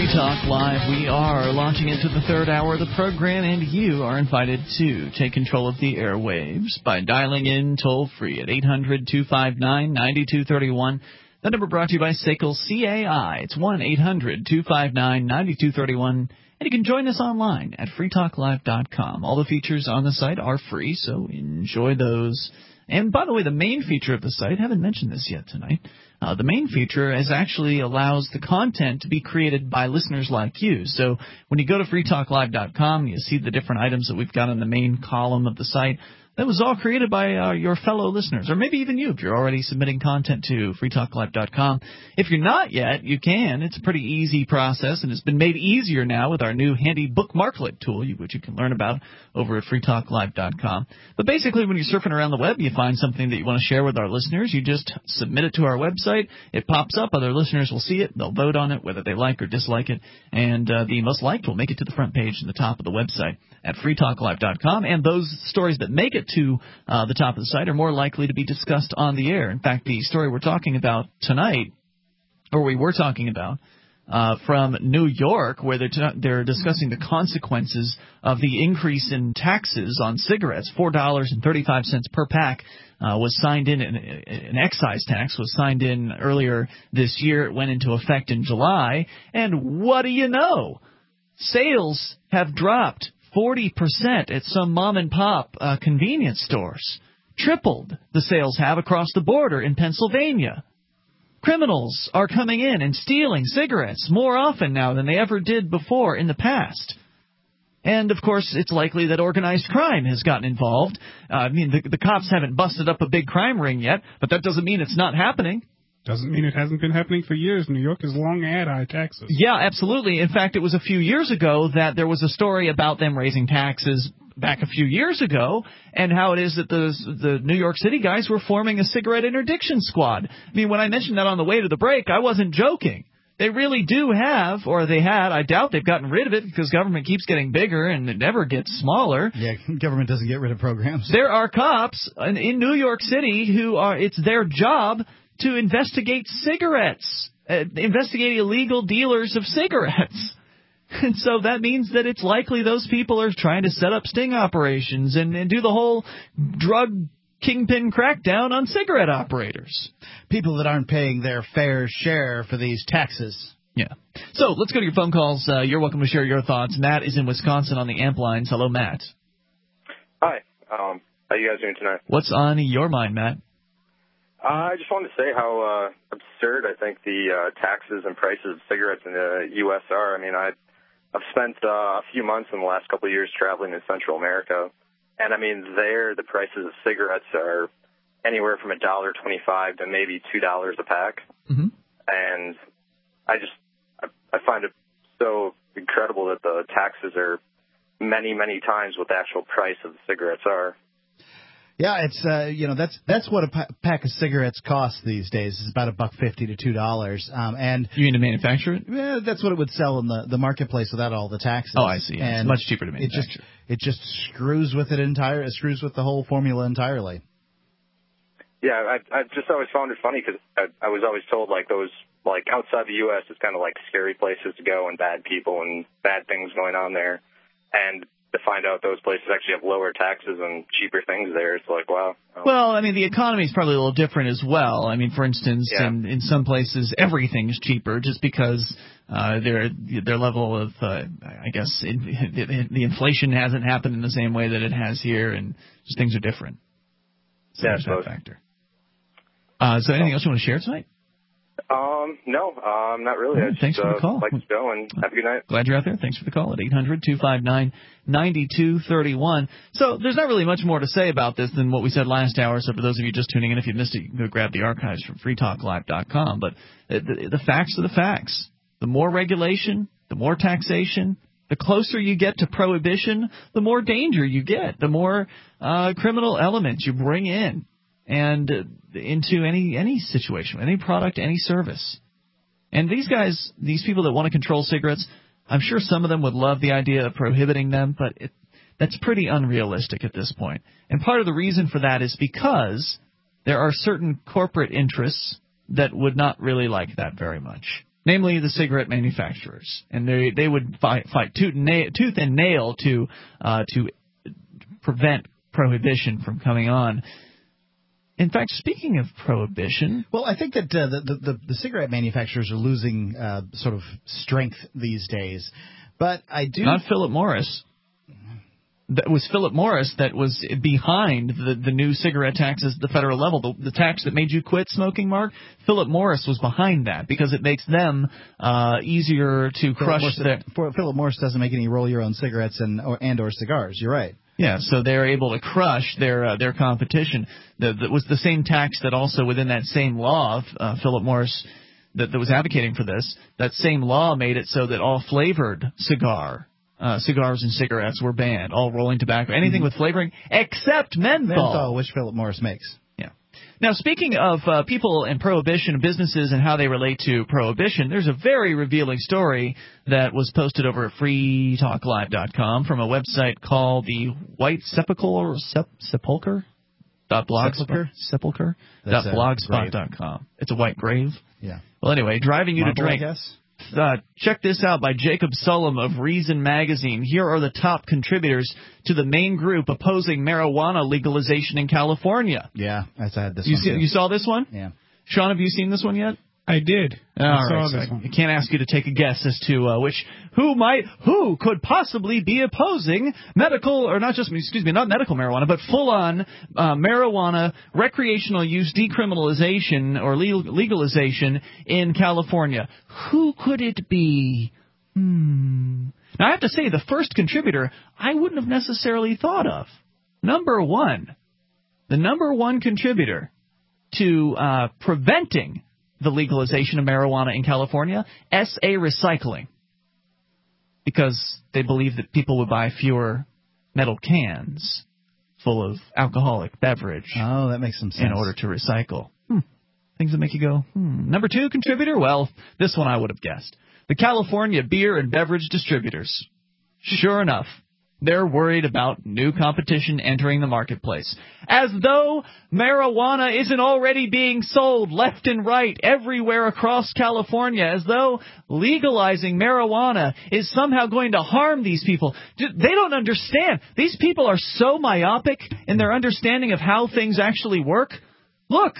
Talk Live. We are launching into the third hour of the program, and you are invited to take control of the airwaves by dialing in toll-free at 800-259-9231. That number brought to you by SACL CAI. It's 1-800-259-9231. And you can join us online at freetalklive.com. All the features on the site are free, so enjoy those. And by the way, the main feature of the site, haven't mentioned this yet tonight, the main feature actually allows the content to be created by listeners like you. So when you go to freetalklive.com, you see the different items that we've got in the main column of the site. That was all created by your fellow listeners, or maybe even you if you're already submitting content to freetalklive.com. If you're not yet, you can. It's a pretty easy process, and it's been made easier now with our new handy bookmarklet tool, which you can learn about over at freetalklive.com. But basically, when you're surfing around the web, you find something that you want to share with our listeners, you just submit it to our website. It pops up. Other listeners will see it. They'll vote on it, whether they like or dislike it. And the most liked will make it to the front page at the top of the website at freetalklive.com. And those stories that make it to the top of the site are more likely to be discussed on the air. In fact, the story we're talking about tonight, or we were talking about, from New York, where they're discussing the consequences of the increase in taxes on cigarettes. $4.35 per pack was signed in, an excise tax was signed in earlier this year. It went into effect in July. And what do you know? Sales have dropped 40% at some mom-and-pop convenience stores. Tripled the sales have across the border in Pennsylvania. Criminals are coming in and stealing cigarettes more often now than they ever did before in the past. And, of course, it's likely that organized crime has gotten involved. The cops haven't busted up a big crime ring yet, but that doesn't mean it's not happening. Doesn't mean it hasn't been happening for years. New York has long had high taxes. Yeah, absolutely. In fact, it was a few years ago that there was a story about them raising taxes back a few years ago, and how it is that the New York City guys were forming a cigarette interdiction squad. I mean, when I mentioned that on the way to the break, I wasn't joking. They really do have, or they had, I doubt they've gotten rid of it because government keeps getting bigger and it never gets smaller. Yeah, government doesn't get rid of programs. There are cops in New York City it's their job to investigate cigarettes, investigate illegal dealers of cigarettes. And so that means that it's likely those people are trying to set up sting operations and do the whole drug kingpin crackdown on cigarette operators. People that aren't paying their fair share for these taxes. Yeah. So let's go to your phone calls. You're welcome to share your thoughts. Matt is in Wisconsin on the amp lines. Hello, Matt. Hi. How you guys doing tonight? What's on your mind, Matt? I just wanted to say how absurd I think the taxes and prices of cigarettes in the U.S. are. I mean, I've spent a few months in the last couple of years traveling in Central America, and I mean, there the prices of cigarettes are anywhere from $1.25 to maybe $2 a pack. Mm-hmm. And I find it so incredible that the taxes are many, many times what the actual price of the cigarettes are. Yeah, it's that's what a pack of cigarettes costs these days. It's about $1.50 to $2. And you mean to manufacture it? Yeah, that's what it would sell in the marketplace without all the taxes. Oh, I see. Yeah, and it's much cheaper to manufacture. It just screws with it entire. It screws with the whole formula entirely. Yeah, I just always found it funny because I was always told those outside the U.S. is kind of like scary places to go and bad people and bad things going on there, and to find out those places actually have lower taxes and cheaper things there, it's like, wow. Well, I mean, the economy is probably a little different as well. I mean, for instance, in some places, everything is cheaper just because their level of, I guess, the inflation hasn't happened in the same way that it has here, and just things are different. So there's that factor. So anything else you want to share tonight? No, not really. Right, thanks for the call. Like to go and have a good night. Glad you're out there. Thanks for the call at 800-259-9231. So there's not really much more to say about this than what we said last hour. So for those of you just tuning in, if you missed it, you can go grab the archives from freetalklive.com. But the facts are the facts. The more regulation, the more taxation, the closer you get to prohibition, the more danger you get, the more criminal elements you bring in and into any situation, any product, any service. And these guys, these people that want to control cigarettes, I'm sure some of them would love the idea of prohibiting them, but that's pretty unrealistic at this point. And part of the reason for that is because there are certain corporate interests that would not really like that very much. namely the cigarette manufacturers, and they would fight tooth and nail to prevent prohibition from coming on. In fact, speaking of prohibition, well, I think that the cigarette manufacturers are losing sort of strength these days, but I do not Philip Morris. That was Philip Morris that was behind the new cigarette taxes at the federal level. The tax that made you quit smoking, Mark, Philip Morris was behind that because it makes them easier to crush their... Philip Morris doesn't make any roll-your-own cigarettes and or cigars. You're right. Yeah, so they're able to crush their competition. That was the same tax that also within that same law, Philip Morris that was advocating for this, that same law made it so that all flavored cigars and cigarettes were banned, all rolling tobacco, anything with flavoring except menthol. Menthol, which Philip Morris makes. Yeah. Now, speaking of people and prohibition, businesses and how they relate to prohibition, there's a very revealing story that was posted over at freetalklive.com from a website called the White Sepulchre? Sepulchre.blogspot.com. It's a white grave. Yeah. Well, anyway, driving you to drink. I guess. Check this out by Jacob Sullum of Reason Magazine. Here are the top contributors to the main group opposing marijuana legalization in California. Yeah, I had this one. You saw this one? Yeah. Sean, have you seen this one yet? I did. I saw this one. I can't ask you to take a guess as to who could possibly be opposing not medical marijuana, but full-on marijuana recreational use decriminalization or legalization in California. Who could it be? Now, I have to say, the first contributor I wouldn't have necessarily thought of. The number one contributor to preventing the legalization of marijuana in California, SA Recycling, because they believe that people would buy fewer metal cans full of alcoholic beverage. Oh, that makes some sense. In order to recycle. Things that make you go, Number two contributor? Well, this one I would have guessed. The California Beer and Beverage Distributors. Sure enough, they're worried about new competition entering the marketplace. As though marijuana isn't already being sold left and right everywhere across California. As though legalizing marijuana is somehow going to harm these people. They don't understand. These people are so myopic in their understanding of how things actually work. Look,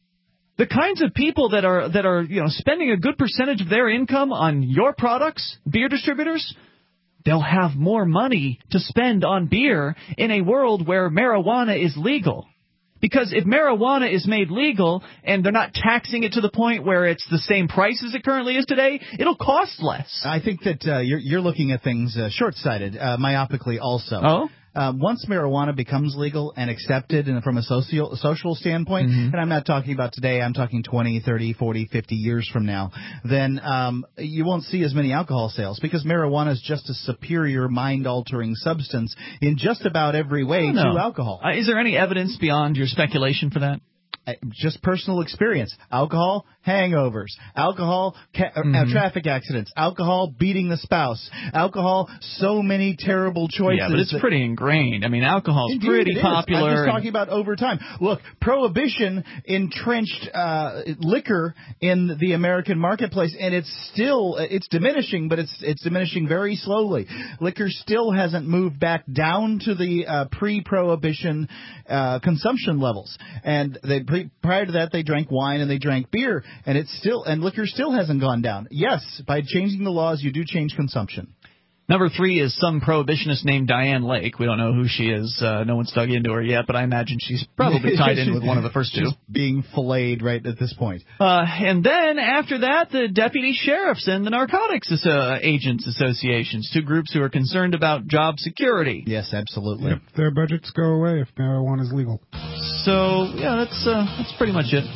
the kinds of people that are spending a good percentage of their income on your products, beer distributors, they'll have more money to spend on beer in a world where marijuana is legal. Because if marijuana is made legal and they're not taxing it to the point where it's the same price as it currently is today, it'll cost less. I think that you're looking at things short-sighted, myopically also. Oh? Once marijuana becomes legal and accepted from a social standpoint, and I'm not talking about today, I'm talking 20, 30, 40, 50 years from now, then you won't see as many alcohol sales because marijuana is just a superior mind-altering substance in just about every way to alcohol. Is there any evidence beyond your speculation for that? Just personal experience. Alcohol, hangovers. Alcohol, traffic accidents. Alcohol, beating the spouse. Alcohol, so many terrible choices. Yeah, but it's pretty ingrained. I mean, alcohol's pretty popular. I'm just talking about over time. Look, prohibition entrenched liquor in the American marketplace, and it's diminishing, but it's diminishing very slowly. Liquor still hasn't moved back down to the pre-prohibition consumption levels, and prior to that, they drank wine and they drank beer, and liquor still hasn't gone down. Yes, by changing the laws, you do change consumption. Number three is some prohibitionist named Diane Lake. We don't know who she is. No one's dug into her yet, but I imagine she's probably tied in with one of the first two. She's being filleted right at this point. And then after that, the deputy sheriffs and the narcotics agents associations, two groups who are concerned about job security. Yes, absolutely. Yep, their budgets go away if marijuana is legal. So yeah, that's pretty much it.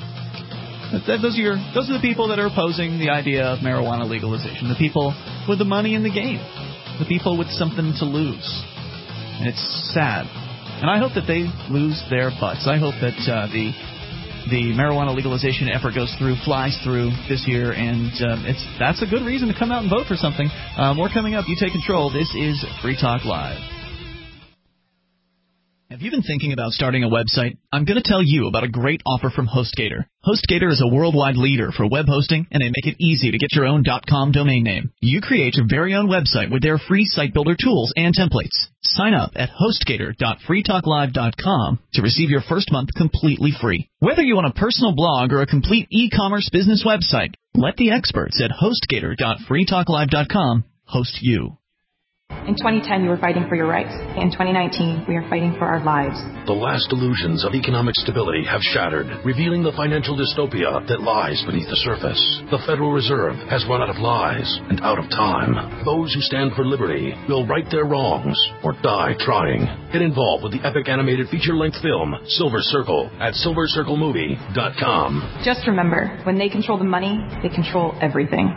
Those are the people that are opposing the idea of marijuana legalization. The people with the money in the game. The people with something to lose. And it's sad. And I hope that they lose their butts. I hope that the marijuana legalization effort flies through this year, and that's a good reason to come out and vote for something. More coming up. You take control. This is Free Talk Live. Have you been thinking about starting a website? I'm going to tell you about a great offer from HostGator. HostGator is a worldwide leader for web hosting, and they make it easy to get your own .com domain name. You create your very own website with their free site builder tools and templates. Sign up at HostGator.freetalklive.com to receive your first month completely free. Whether you want a personal blog or a complete e-commerce business website, let the experts at HostGator.freetalklive.com host you. In 2010, you were fighting for your rights. In 2019, we are fighting for our lives. The last illusions of economic stability have shattered, revealing the financial dystopia that lies beneath the surface. The Federal Reserve has run out of lies and out of time. Those who stand for liberty will right their wrongs or die trying. Get involved with the epic animated feature-length film, Silver Circle, at silvercirclemovie.com. Just remember, when they control the money, they control everything.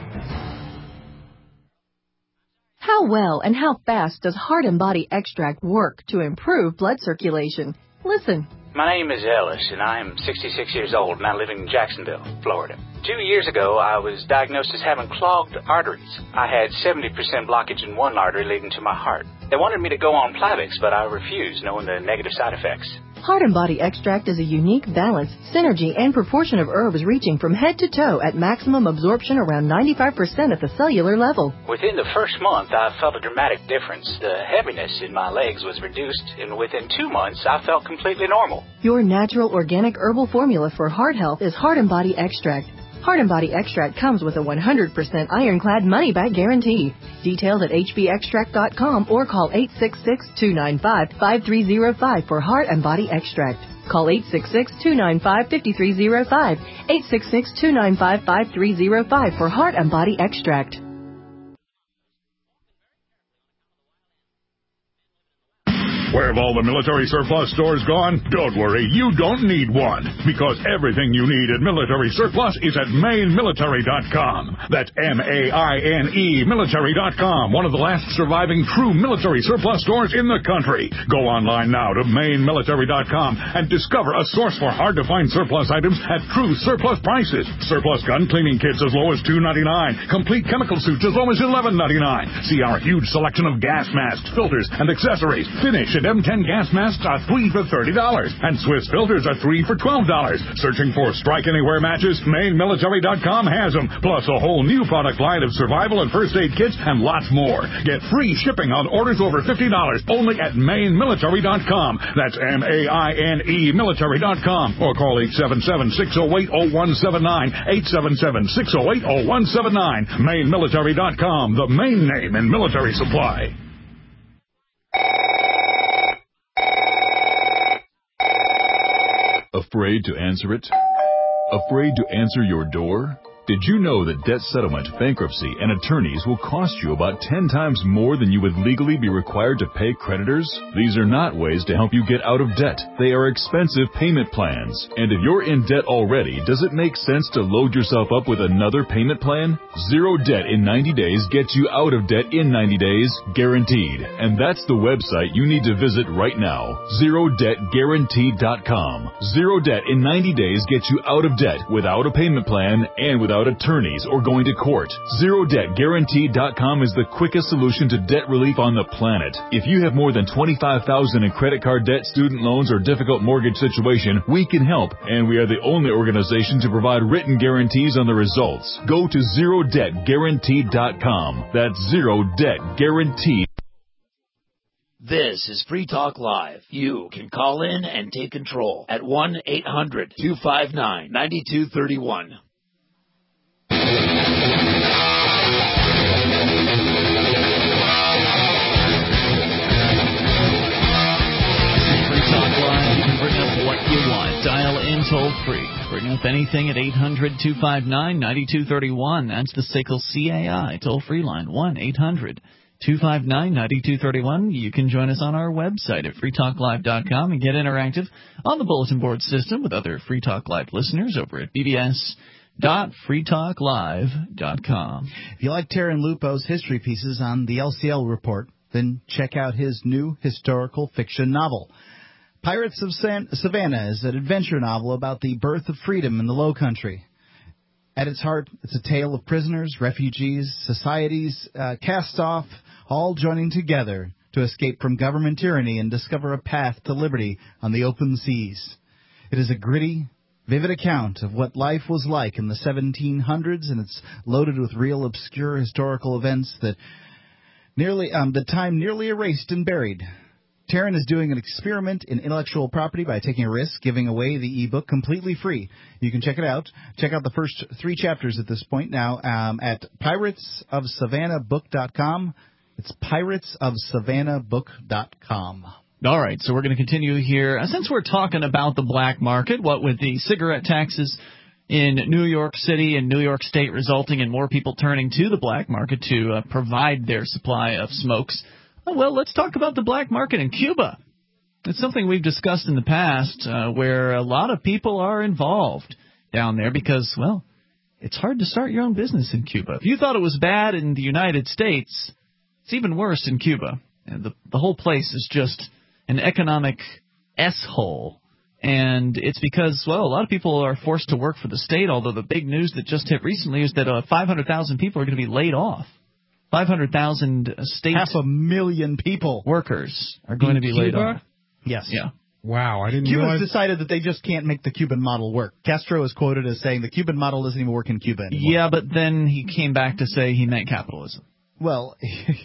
How well and how fast does Heart and Body Extract work to improve blood circulation? Listen. My name is Ellis, and I am 66 years old, and I live in Jacksonville, Florida. 2 years ago, I was diagnosed as having clogged arteries. I had 70% blockage in one artery leading to my heart. They wanted me to go on Plavix, but I refused, knowing the negative side effects. Heart and Body Extract is a unique balance, synergy, and proportion of herbs reaching from head to toe at maximum absorption around 95% at the cellular level. Within the first month, I felt a dramatic difference. The heaviness in my legs was reduced, and within 2 months, I felt completely normal. Your natural organic herbal formula for heart health is Heart and Body Extract. Heart and Body Extract comes with a 100% ironclad money-back guarantee. Details at hbextract.com or call 866-295-5305 for Heart and Body Extract. Call 866-295-5305, 866-295-5305 for Heart and Body Extract. Where have all the military surplus stores gone? Don't worry, you don't need one, because everything you need at Military Surplus is at MaineMilitary.com. That's M-A-I-N-E Military.com, one of the last surviving true military surplus stores in the country. Go online now to MaineMilitary.com and discover a source for hard-to-find surplus items at true surplus prices. Surplus gun cleaning kits as low as $2.99. Complete chemical suits as low as $11.99. See our huge selection of gas masks, filters, and accessories. Finish at M10 gas masks are 3 for $30, and Swiss filters are 3 for $12. Searching for Strike Anywhere matches? MaineMilitary.com has them, plus a whole new product line of survival and first aid kits and lots more. Get free shipping on orders over $50 only at MaineMilitary.com. That's M-A-I-N-E Military.com, or call 877-608-0179, 877-608-0179. MaineMilitary.com, the main name in military supply. Afraid to answer it? Afraid to answer your door? Did you know that debt settlement, bankruptcy, and attorneys will cost you about 10 times more than you would legally be required to pay creditors? These are not ways to help you get out of debt. They are expensive payment plans. And if you're in debt already, does it make sense to load yourself up with another payment plan? Zero debt in 90 days gets you out of debt in 90 days, guaranteed. And that's the website you need to visit right now, ZeroDebtGuaranteed.com. Zero debt in 90 days gets you out of debt without a payment plan and without attorneys or going to court. ZeroDebtGuaranteed.com is the quickest solution to debt relief on the planet. If you have more than $25,000 in credit card debt, student loans, or difficult mortgage situation, we can help, and we are the only organization to provide written guarantees on the results. Go to ZeroDebtGuaranteed.com. That's Zero Debt Guaranteed. This is Free Talk Live. You can call in and take control at 1-800-259-9231. Dial in toll free. Bring up anything at 800-259-9231. That's the SACL CAI toll free line, 1-800-259-9231. You can join us on our website at freetalklive.com and get interactive on the bulletin board system with other Free Talk Live listeners over at bbs.freetalklive.com. If you like Taryn Lupo's history pieces on the LCL Report, then check out his new historical fiction novel. Pirates of Savannah is an adventure novel about the birth of freedom in the Low Country. At its heart, it's a tale of prisoners, refugees, societies cast off, all joining together to escape from government tyranny and discover a path to liberty on the open seas. It is a gritty, vivid account of what life was like in the 1700s, and it's loaded with real obscure historical events that the time nearly erased and buried. Taryn is doing an experiment in intellectual property by taking a risk, giving away the ebook completely free. You can check it out. Check out the first 3 chapters at this point now at piratesofsavannahbook.com. It's piratesofsavannahbook.com. All right, so we're going to continue here. Since we're talking about the black market, what with the cigarette taxes in New York City and New York State resulting in more people turning to the black market to provide their supply of smokes, well, let's talk about the black market in Cuba. It's something we've discussed in the past where a lot of people are involved down there because, well, it's hard to start your own business in Cuba. If you thought it was bad in the United States, it's even worse in Cuba. And the whole place is just an economic S-hole. And it's because, well, a lot of people are forced to work for the state, although the big news that just hit recently is that 500,000 people are going to be laid off. 500,000 state 500,000 people workers are going to be laid off. Yes. Yeah. Wow, I didn't Cuba's realize. decided that they just can't make the Cuban model work. Castro is quoted as saying the Cuban model doesn't even work in Cuba anymore. Yeah, but then he came back to say he meant capitalism. Well, he's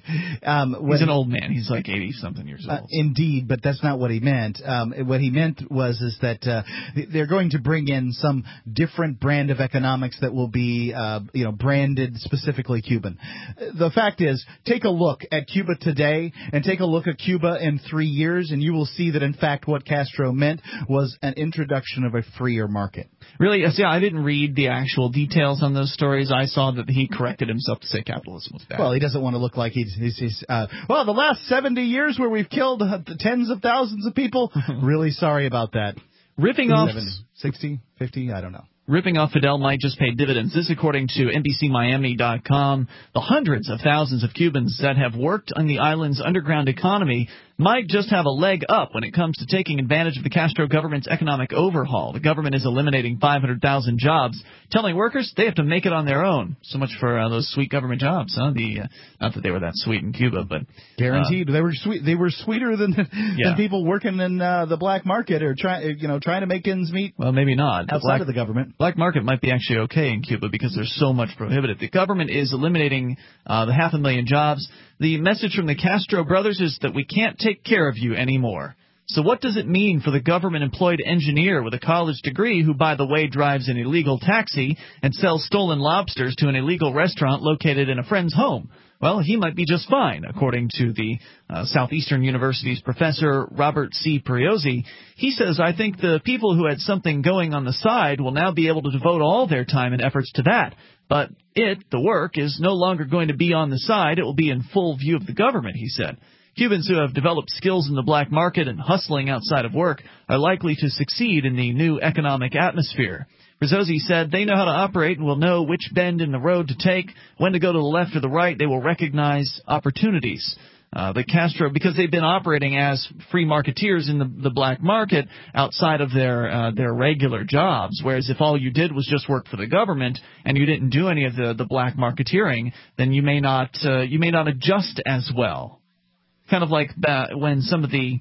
an old man. He's like 80-something years old. Indeed, but that's not what he meant. What he meant was that they're going to bring in some different brand of economics that will be, branded specifically Cuban. The fact is, take a look at Cuba today and take a look at Cuba in 3 years, and you will see that, in fact, what Castro meant was an introduction of a freer market. Really? See, I didn't read the actual details on those stories. I saw that he corrected himself to say capitalism was bad. Well, he doesn't want to look like he's the last 70 years where we've killed tens of thousands of people. Really sorry about that. Ripping off 60, 50, I don't know. Ripping off Fidel might just pay dividends. This according to NBCMiami.com. The hundreds of thousands of Cubans that have worked on the island's underground economy might just have a leg up when it comes to taking advantage of the Castro government's economic overhaul. The government is eliminating 500,000 jobs, telling workers they have to make it on their own. So much for those sweet government jobs, huh? Not that they were that sweet in Cuba, but guaranteed they were sweet. They were sweeter than people working in the black market or trying to make ends meet. Well, maybe not. Outside of the government. Black market might be actually okay in Cuba because there's so much prohibited. The government is eliminating the 500,000 jobs. The message from the Castro brothers is that we can't take care of you anymore. So what does it mean for the government-employed engineer with a college degree who, by the way, drives an illegal taxi and sells stolen lobsters to an illegal restaurant located in a friend's home? Well, he might be just fine, according to the Southeastern University's professor Robert C. Priozzi. He says, I think the people who had something going on the side will now be able to devote all their time and efforts to that. But the work, is no longer going to be on the side. It will be in full view of the government, he said. Cubans who have developed skills in the black market and hustling outside of work are likely to succeed in the new economic atmosphere. Priozzi said they know how to operate and will know which bend in the road to take, when to go to the left or the right. They will recognize opportunities. The Castro, because they've been operating as free marketeers in the black market outside of their regular jobs, whereas if all you did was just work for the government and you didn't do any of the black marketeering, then you may not adjust as well. Kind of like when some of the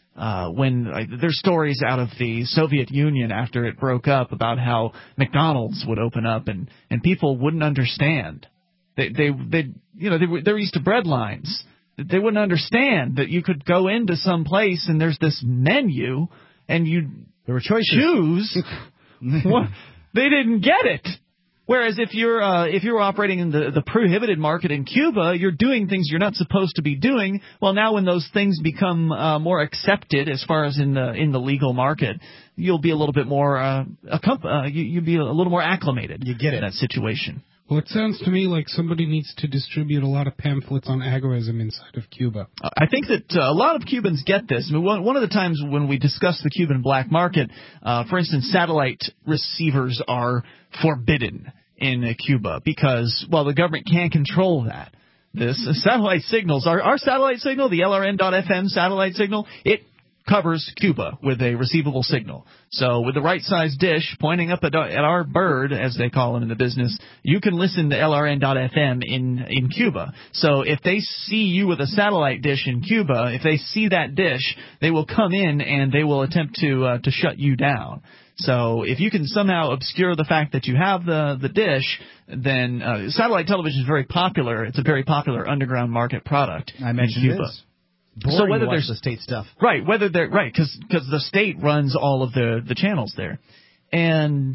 there's stories out of the Soviet Union after it broke up about how McDonald's would open up and people wouldn't understand. They're used to bread lines. They wouldn't understand that you could go into some place and there's this menu and there were choices. Choose. What? They didn't get it. Whereas if you're operating in the prohibited market in Cuba, you're doing things you're not supposed to be doing. Well, now when those things become more accepted as far as in the legal market, you'll be a little bit more you'll be a little more acclimated. You get it. In that situation. Well, it sounds to me like somebody needs to distribute a lot of pamphlets on agorism inside of Cuba. I think that a lot of Cubans get this. I mean, one of the times when we discuss the Cuban black market, for instance, satellite receivers are forbidden in Cuba because, well, the government can't control that. This satellite signals, our satellite signal, the LRN.FM satellite signal, it covers Cuba with a receivable signal. So with the right size dish pointing up at our bird, as they call it in the business, you can listen to LRN.FM in Cuba. So if they see you with a satellite dish in Cuba, if they see that dish, they will come in and they will attempt to shut you down. So if you can somehow obscure the fact that you have the dish, then satellite television is very popular. It's a very popular underground market product. I mentioned Cuba. this. So whether there's the state stuff, right? Whether they're right, because the state runs all of the channels there, and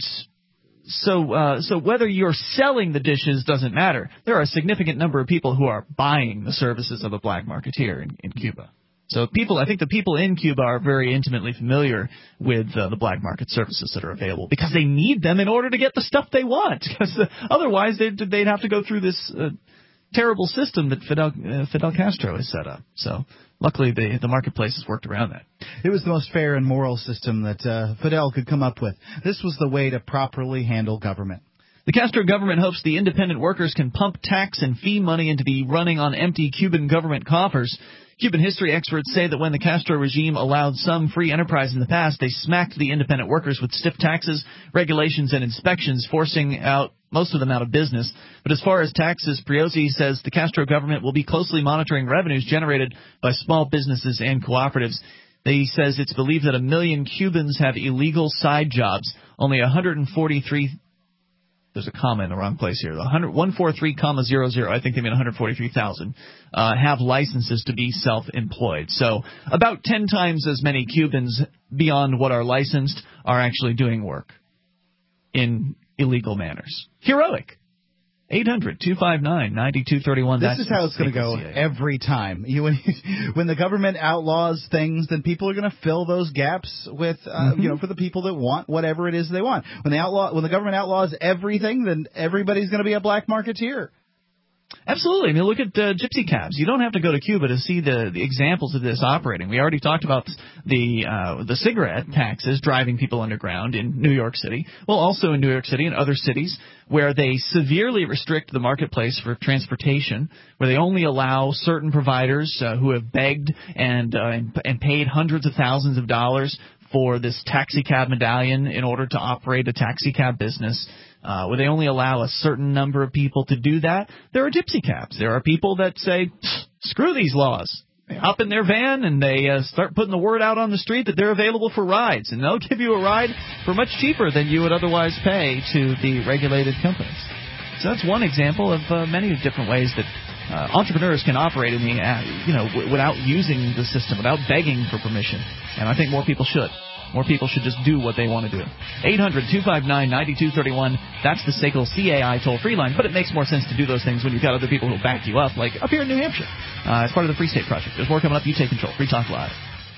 so whether you're selling the dishes doesn't matter. There are a significant number of people who are buying the services of the black marketeer in Cuba. So I think the people in Cuba are very intimately familiar with the black market services that are available because they need them in order to get the stuff they want. Because otherwise they'd have to go through this terrible system that Fidel Castro has set up. So luckily the marketplace has worked around that. It was the most fair and moral system that Fidel could come up with. This was the way to properly handle government. The Castro government hopes the independent workers can pump tax and fee money into the running on empty Cuban government coffers. Cuban history experts say that when the Castro regime allowed some free enterprise in the past, they smacked the independent workers with stiff taxes, regulations, and inspections, forcing most of them out of business. But as far as taxes, Priosi says the Castro government will be closely monitoring revenues generated by small businesses and cooperatives. He says it's believed that 1 million Cubans have illegal side jobs. Only 143. There's a comma in the wrong place here. 143,000. I think they mean 143,000 have licenses to be self-employed. So about 10 times as many Cubans beyond what are licensed are actually doing work in illegal manners. Heroic. 800-259-9231. This is how it's going to go every time. When the government outlaws things, then people are going to fill those gaps with, for the people that want whatever it is they want. When the government outlaws everything, then everybody's going to be a black marketeer. Absolutely. I mean, look at gypsy cabs. You don't have to go to Cuba to see the examples of this operating. We already talked about the cigarette taxes driving people underground in New York City. Well, also in New York City and other cities where they severely restrict the marketplace for transportation, where they only allow certain providers who have begged and paid hundreds of thousands of dollars for this taxi cab medallion in order to operate a taxi cab business. Where they only allow a certain number of people to do that. There are gypsy cabs. There are people that say, screw these laws. They hop in their van and they start putting the word out on the street that they're available for rides. And they'll give you a ride for much cheaper than you would otherwise pay to the regulated companies. So that's one example of many different ways that entrepreneurs can operate in the, without using the system, without begging for permission. And I think more people should. More people should just do what they want to do. 800-259-9231. That's the SACL CAI toll-free line. But it makes more sense to do those things when you've got other people who back you up, like up here in New Hampshire. As part of the Free State Project. There's more coming up. You take control. Free Talk Live.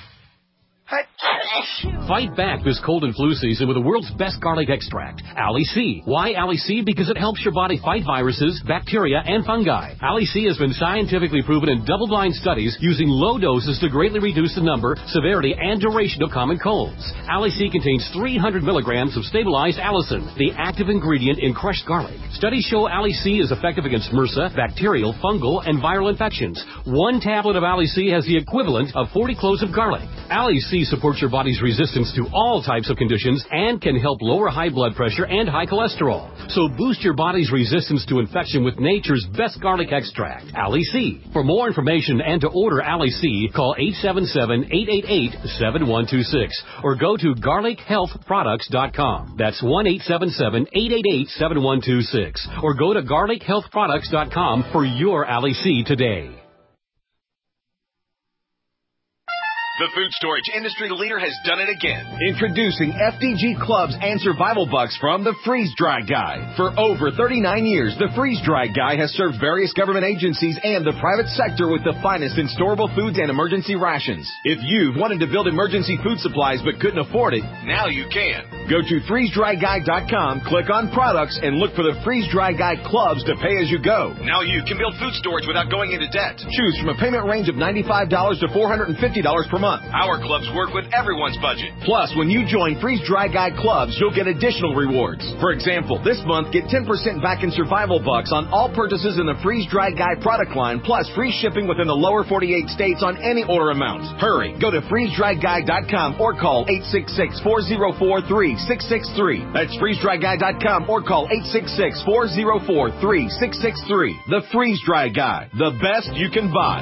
Fight back this cold and flu season with the world's best garlic extract, Ali C. Why Ali C? Because it helps your body fight viruses, bacteria, and fungi. Ali C has been scientifically proven in double-blind studies using low doses to greatly reduce the number, severity, and duration of common colds. Ali C contains 300 milligrams of stabilized allicin, the active ingredient in crushed garlic. Studies show Ali C is effective against MRSA, bacterial, fungal, and viral infections. One tablet of Ali C has the equivalent of 40 cloves of garlic. Ali C supports your body's resistance to all types of conditions and can help lower high blood pressure and high cholesterol. So boost your body's resistance to infection with nature's best garlic extract, Ali C. For more information and to order Ali C, call 877-888-7126 or go to garlichealthproducts.com. That's 1-877-888-7126 or go to garlichealthproducts.com for your Ali C today. The food storage industry leader has done it again. Introducing FDG Clubs and Survival Bucks from the Freeze Dry Guy. For over 39 years, the Freeze Dry Guy has served various government agencies and the private sector with the finest in storable foods and emergency rations. If you've wanted to build emergency food supplies but couldn't afford it, now you can. Go to freezedryguy.com, click on products, and look for the Freeze Dry Guy clubs to pay as you go. Now you can build food storage without going into debt. Choose from a payment range of $95 to $450 per month. Our clubs work with everyone's budget. Plus, when you join Freeze Dry Guy clubs, you'll get additional rewards. For example, this month, get 10% back in survival bucks on all purchases in the Freeze Dry Guy product line, plus free shipping within the lower 48 states on any order amount. Hurry, go to freezedryguy.com or call 866-404-3663. That's freezedryguy.com or call 866-404-3663. The Freeze Dry Guy, the best you can buy.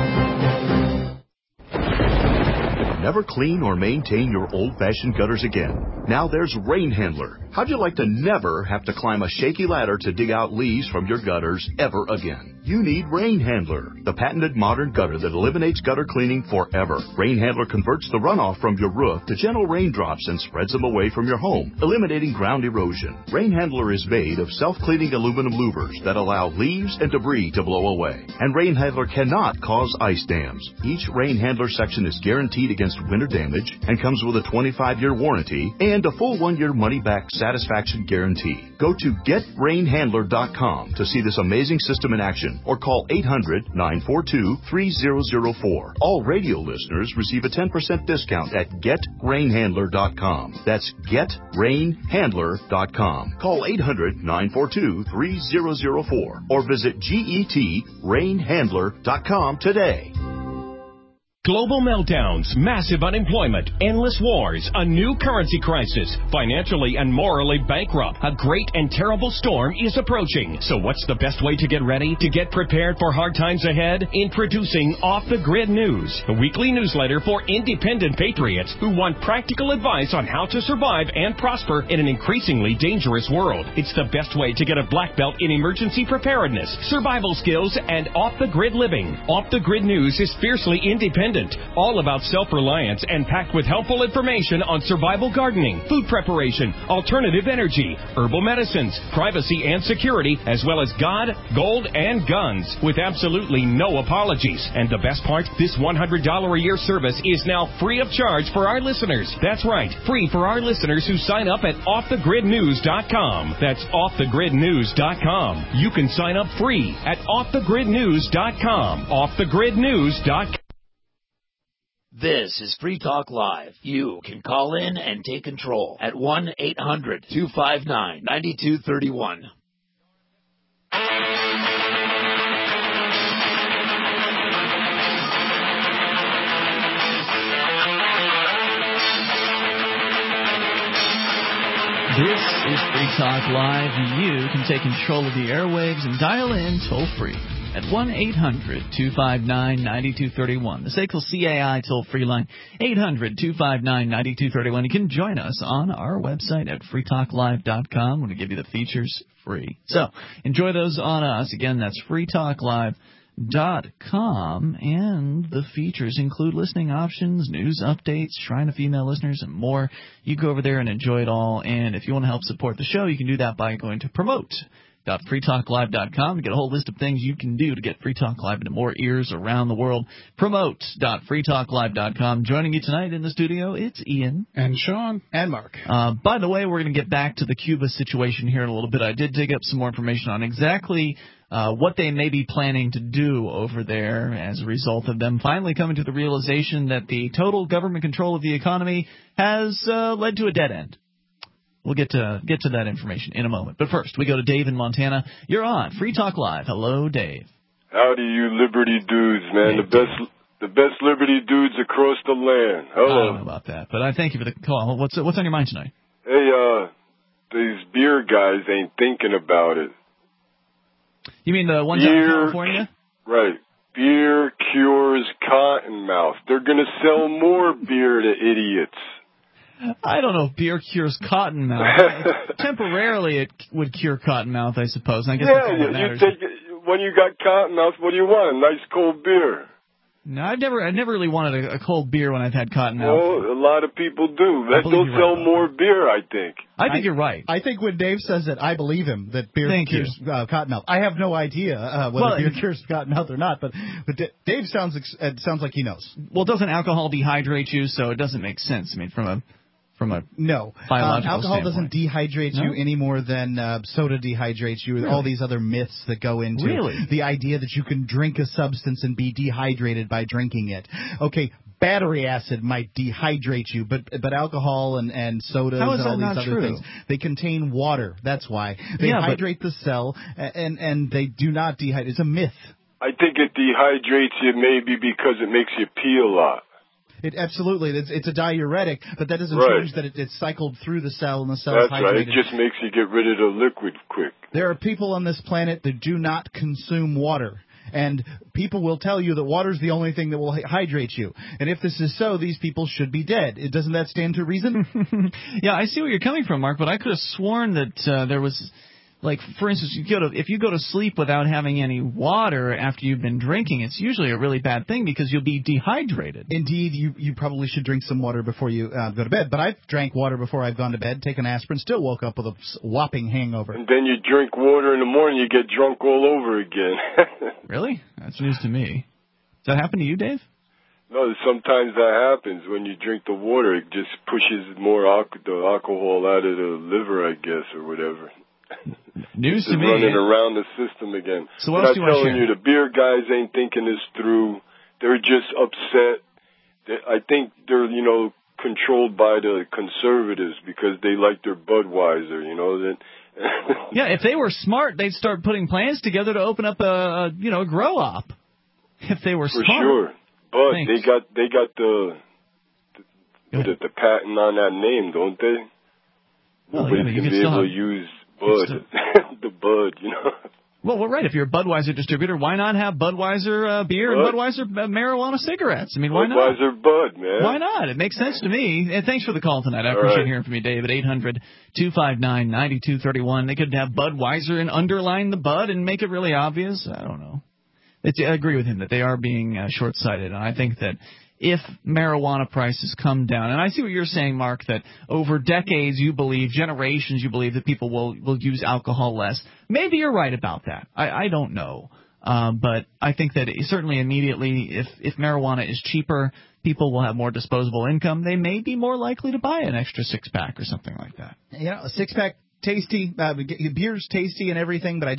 Never clean or maintain your old-fashioned gutters again. Now there's Rain Handler. How'd you like to never have to climb a shaky ladder to dig out leaves from your gutters ever again? You need Rain Handler, the patented modern gutter that eliminates gutter cleaning forever. Rain Handler converts the runoff from your roof to gentle raindrops and spreads them away from your home, eliminating ground erosion. Rain Handler is made of self-cleaning aluminum louvers that allow leaves and debris to blow away. And Rain Handler cannot cause ice dams. Each Rain Handler section is guaranteed against winter damage and comes with a 25-year warranty and a full 1-year money-back satisfaction guarantee. Go to GetRainHandler.com to see this amazing system in action or call 800-942-3004. All radio listeners receive a 10% discount at GetRainHandler.com. That's GetRainHandler.com. Call 800-942-3004 or visit GetRainHandler.com today. Global meltdowns, massive unemployment, endless wars, a new currency crisis, financially and morally bankrupt. A great and terrible storm is approaching. So what's the best way to get ready? To get prepared for hard times ahead? Introducing Off the Grid News, a weekly newsletter for independent patriots who want practical advice on how to survive and prosper in an increasingly dangerous world. It's the best way to get a black belt in emergency preparedness, survival skills, and off-the-grid living. Off the Grid News is fiercely independent, all about self-reliance and packed with helpful information on survival gardening, food preparation, alternative energy, herbal medicines, privacy and security, as well as God, gold, and guns, with absolutely no apologies. And the best part, this $100 a year service is now free of charge for our listeners. That's right, free for our listeners who sign up at offthegridnews.com. That's offthegridnews.com. You can sign up free at offthegridnews.com. Offthegridnews.com. This is Free Talk Live. You can call in and take control at 1-800-259-9231. This is Free Talk Live. You can take control of the airwaves and dial in toll-free at 1-800-259-9231. The SACL CAI toll-free line, 800-259-9231. You can join us on our website at freetalklive.com. We're going to give you the features free. So enjoy those on us. Again, that's freetalklive.com, and the features include listening options, news updates, Shrine of Female Listeners, and more. You go over there and enjoy it all, and if you want to help support the show, you can do that by going to promote.freetalklive.com to get a whole list of things you can do to get Free Talk Live into more ears around the world. Promote.freetalklive.com. Joining you tonight in the studio, it's Ian. And Sean. And Mark. By the way, we're going to get back to the Cuba situation here in a little bit. I did dig up some more information on exactly what they may be planning to do over there as a result of them finally coming to the realization that the total government control of the economy has led to a dead end. We'll get to that information in a moment. But first, we go to Dave in Montana. You're on Free Talk Live. Hello, Dave. Howdy, you Liberty dudes, man. Hey, The best Liberty dudes across the land. Hello. I don't know about that, but I thank you for the call. What's on your mind tonight? Hey, these beer guys ain't thinking about it. You mean the ones out in California? Right. Beer cures cottonmouth. They're going to sell more beer to idiots. I don't know if beer cures cottonmouth. Temporarily, it would cure cottonmouth, I suppose. I guess that's all that matters. When you got cottonmouth, what do you want? A nice cold beer. No, I've never really wanted a cold beer when I've had cottonmouth. Well, a lot of people do. They'll sell more beer, I think. I think you're right. I think when Dave says it, I believe him that beer cures cottonmouth. I have no idea whether beer cures cottonmouth or not, but Dave sounds like he knows. Well, doesn't alcohol dehydrate you? So it doesn't make sense. I mean, from from a no biological alcohol standpoint. doesn't dehydrate you any more than soda dehydrates you. Really? All these other myths that go into the idea that you can drink a substance and be dehydrated by drinking it. Okay, battery acid might dehydrate you, but alcohol and sodas and all these other things, they contain water. That's why they hydrate the cell, and they do not dehydrate. It's a myth. I think it dehydrates you maybe because it makes you pee a lot. It absolutely. It's a diuretic, but that doesn't change that it's cycled through the cell and the cell is hydrated. That's right. It just makes you get rid of the liquid quick. There are people on this planet that do not consume water. And people will tell you that water is the only thing that will hydrate you. And if this is so, these people should be dead. Doesn't that stand to reason? Yeah, I see where you're coming from, Mark, but I could have sworn that there was... Like, for instance, if you go to sleep without having any water after you've been drinking, it's usually a really bad thing because you'll be dehydrated. Indeed, you probably should drink some water before you go to bed. But I've drank water before I've gone to bed, taken aspirin, still woke up with a whopping hangover. And then you drink water in the morning, you get drunk all over again. Really? That's news to me. Does that happen to you, Dave? No, sometimes that happens. When you drink the water, it just pushes more the alcohol out of the liver, I guess, or whatever. News to me. Running around the system again. So what else do you want to share? I'm telling you, the beer guys ain't thinking this through. They're just upset. I think they're, controlled by the conservatives because they like their Budweiser, Yeah, if they were smart, they'd start putting plans together to open up a grow-op. If they were smart. For sure. But they got the patent on that name, don't they? Well, Nobody can be able to use Bud, the Bud, Well, right. If you're a Budweiser distributor, why not have Budweiser beer and Budweiser marijuana cigarettes? I mean, why not? Budweiser Bud, man. Why not? It makes sense to me. And thanks for the call tonight. I appreciate hearing from you, Dave, at 800-259-9231. They could have Budweiser and underline the Bud and make it really obvious. I don't know. I agree with him that they are being short-sighted, and I think that if marijuana prices come down, and I see what you're saying, Mark, that over decades generations you believe that people will use alcohol less. Maybe you're right about that. I don't know. But I think that certainly immediately if marijuana is cheaper, people will have more disposable income. They may be more likely to buy an extra six-pack or something like that. A six-pack, tasty, beer's tasty and everything, but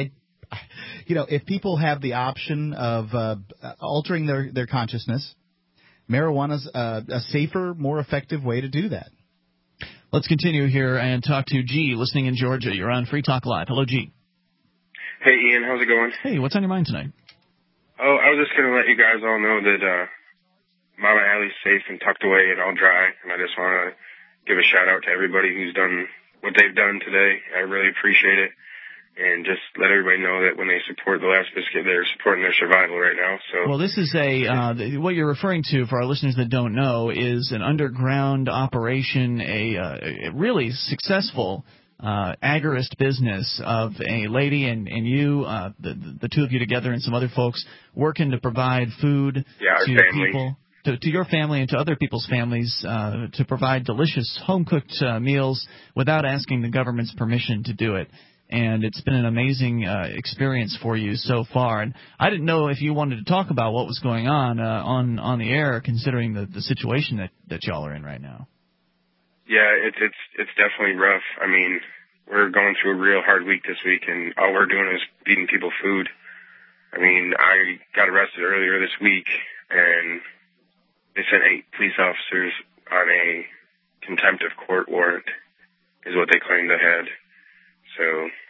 if people have the option of altering their consciousness, marijuana's a safer, more effective way to do that. Let's continue here and talk to G, listening in Georgia. You're on Free Talk Live. Hello, G. Hey, Ian. How's it going? Hey, what's on your mind tonight? Oh, I was just going to let you guys all know that Mama Allie's safe and tucked away and all dry, and I just want to give a shout-out to everybody who's done what they've done today. I really appreciate it. And just let everybody know that when they support the Last Biscuit, they're supporting their survival right now. So, well, this is what you're referring to, for our listeners that don't know, is an underground operation, a really successful agorist business of a lady and you, the two of you together, and some other folks working to provide food to people. To your family and to other people's families, to provide delicious home-cooked meals without asking the government's permission to do it. And it's been an amazing experience for you so far. And I didn't know if you wanted to talk about what was going on the air, considering the situation that y'all are in right now. Yeah, it's definitely rough. I mean, we're going through a real hard week this week, and all we're doing is feeding people food. I mean, I got arrested earlier this week, and they sent 8 police officers on a contempt of court warrant, is what they claimed I had. So,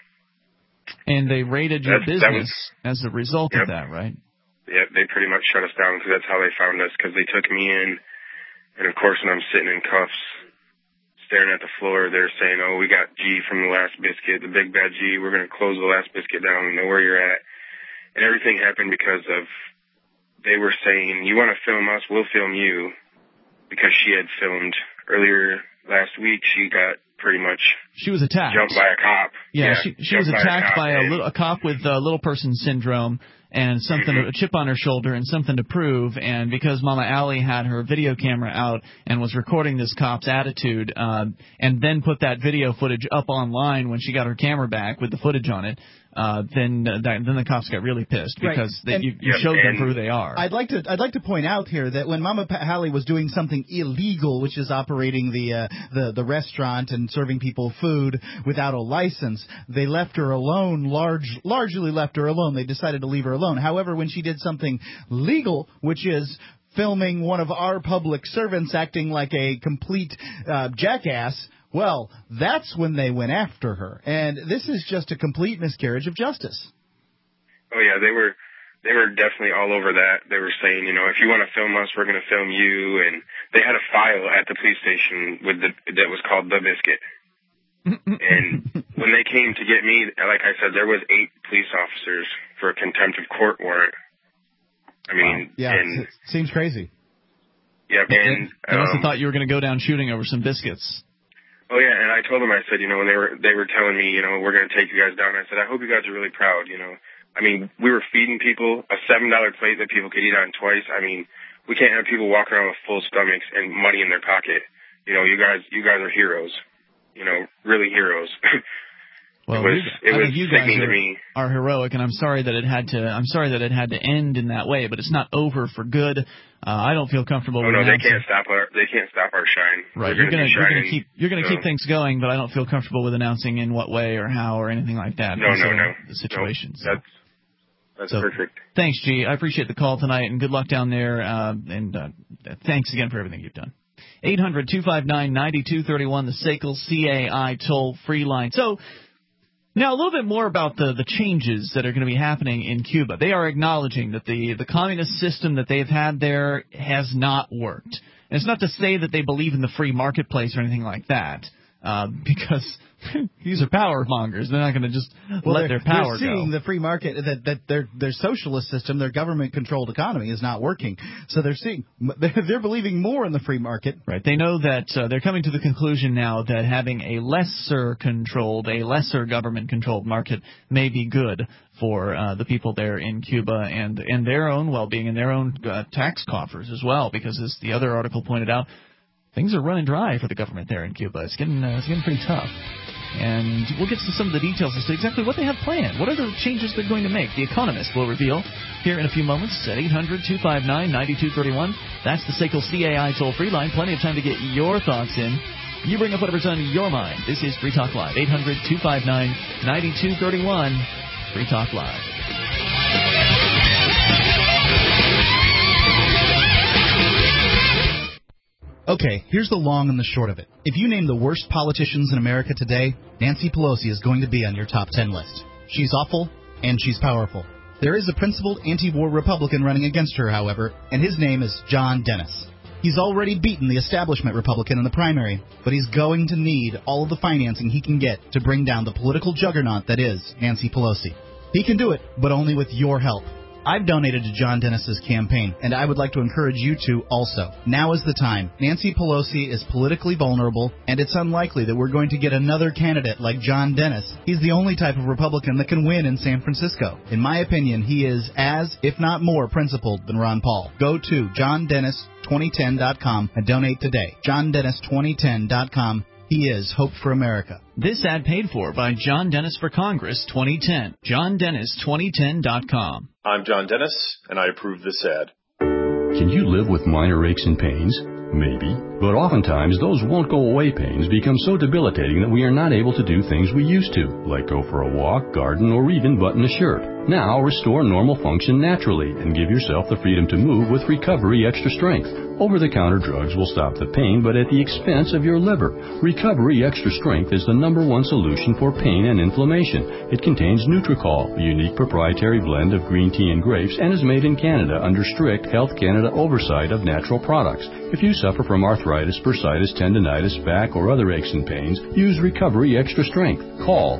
and they raided your business as a result of that, right? Yep, they pretty much shut us down because that's how they found us, because they took me in. And, of course, when I'm sitting in cuffs staring at the floor, they're saying, oh, we got G from the Last Biscuit, the big bad G. We're going to close the Last Biscuit down. We know where you're at. And everything happened because of they were saying, you want to film us, we'll film you, because she had filmed earlier last week. She got pretty much she was attacked. Jumped by a cop. Yeah, she was attacked by a cop with little person syndrome and something, a chip on her shoulder and something to prove. And because Mama Allie had her video camera out and was recording this cop's attitude, and then put that video footage up online when she got her camera back with the footage on it, then the cops got really pissed because you showed them for who they are. I'd like to point out here that when Mama Hallie was doing something illegal, which is operating the restaurant and serving people food without a license, they left her alone. Largely left her alone. They decided to leave her alone. However, when she did something legal, which is filming one of our public servants acting like a complete jackass, well, that's when they went after her. And this is just a complete miscarriage of justice. Oh, yeah, they were definitely all over that. They were saying, if you want to film us, we're going to film you. And they had a file at the police station that was called The Biscuit. And when they came to get me, like I said, there was 8 police officers for a contempt of court warrant. I mean, it seems crazy. Yep, and they must have thought you were going to go down shooting over some biscuits. Oh yeah, and I told them, I said, when they were telling me, we're going to take you guys down, I said, I hope you guys are really proud. I mean, we were feeding people a $7 plate that people could eat on twice. I mean, we can't have people walking around with full stomachs and money in their pocket. You guys are heroes. Really heroes. Well, you guys are heroic, and I'm sorry that it had to end in that way. But it's not over for good. I don't feel comfortable. Oh no, they can't stop our shine. Right, you're gonna keep things going, but I don't feel comfortable with announcing in what way or how or anything like that. No. The situation. No, that's perfect. Thanks, G. I appreciate the call tonight, and good luck down there. And thanks again for everything you've done. 800-259-9231, the SACL CAI toll-free line. So. Now, a little bit more about the changes that are going to be happening in Cuba. They are acknowledging that the communist system that they've had there has not worked. And it's not to say that they believe in the free marketplace or anything like that, because these are power mongers. They're not going to just let their power go. They're seeing the free market, that their socialist system, their government-controlled economy is not working. So they're believing more in the free market. Right. They know that they're coming to the conclusion now that having a lesser government-controlled market may be good for the people there in Cuba and their own well-being and their own tax coffers as well, because as the other article pointed out, things are running dry for the government there in Cuba. It's getting pretty tough. And we'll get to some of the details as to exactly what they have planned. What are the changes they're going to make? The Economist will reveal here in a few moments at 800-259-9231. That's the SACL CAI toll-free line. Plenty of time to get your thoughts in. You bring up whatever's on your mind. This is Free Talk Live. 800-259-9231. Free Talk Live. Okay, here's the long and the short of it. If you name the worst politicians in America today, Nancy Pelosi is going to be on your top 10 list. She's awful, and she's powerful. There is a principled anti-war Republican running against her, however, and his name is John Dennis. He's already beaten the establishment Republican in the primary, but he's going to need all of the financing he can get to bring down the political juggernaut that is Nancy Pelosi. He can do it, but only with your help. I've donated to John Dennis's campaign, and I would like to encourage you to also. Now is the time. Nancy Pelosi is politically vulnerable, and it's unlikely that we're going to get another candidate like John Dennis. He's the only type of Republican that can win in San Francisco. In my opinion, he is as, if not more, principled than Ron Paul. Go to JohnDennis2010.com and donate today. JohnDennis2010.com. He is Hope for America. This ad paid for by John Dennis for Congress 2010. JohnDennis2010.com. I'm John Dennis, and I approve this ad. Can you live with minor aches and pains? Maybe. But oftentimes, those won't-go-away pains become so debilitating that we are not able to do things we used to, like go for a walk, garden, or even button a shirt. Now, restore normal function naturally and give yourself the freedom to move with Recovery Extra Strength. Over-the-counter drugs will stop the pain, but at the expense of your liver. Recovery Extra Strength is the #1 solution for pain and inflammation. It contains Nutricol, a unique proprietary blend of green tea and grapes, and is made in Canada under strict Health Canada oversight of natural products. If you suffer from arthritis, bursitis, tendinitis, back, or other aches and pains, use Recovery Extra Strength. Call